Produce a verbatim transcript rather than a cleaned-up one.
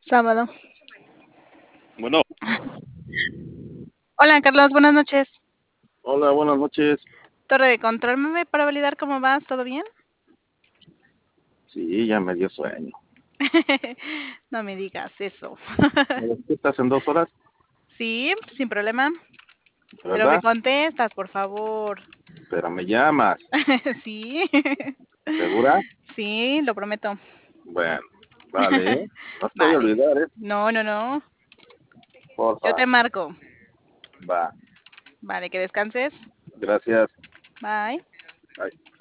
Sábado. Bueno, Hola, Carlos, buenas noches. hola, buenas noches. Torre de control, ¿me ve para validar cómo vas? ¿Todo bien? Sí, ya me dio sueño. No me digas eso. ¿Me despiertas en dos horas? Sí, sin problema. Pero me ¿Verdad? contestas, por favor. Pero me llamas. Sí. ¿Segura? Sí, lo prometo. Bueno, vale, ¿eh? No te voy a Vale. olvidar, ¿eh? No, no, no. Yo Porfa. te marco. Va. Vale, que descanses. Gracias. Bye. Bye.